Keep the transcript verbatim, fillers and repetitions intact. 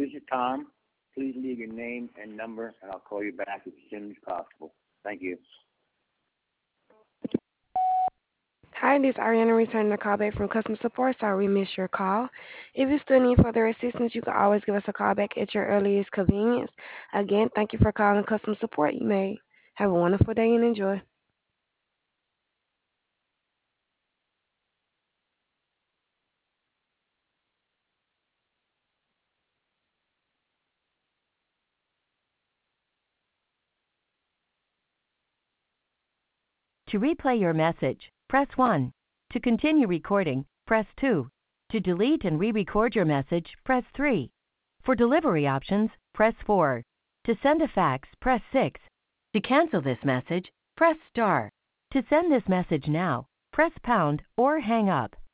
This is Tom. Please leave your name and number, and I'll call you back as soon as possible. Thank you. Hi, this is Ariana returning the call back from customer support. Sorry we missed your call. If you still need further assistance, you can always give us a call back at your earliest convenience. Again, thank you for calling customer support. You may have a wonderful day and enjoy. To replay your message, press one. To continue recording, press two. To delete and re-record your message, press three. For delivery options, press four. To send a fax, press six. To cancel this message, press star. To send this message now, press pound or hang up.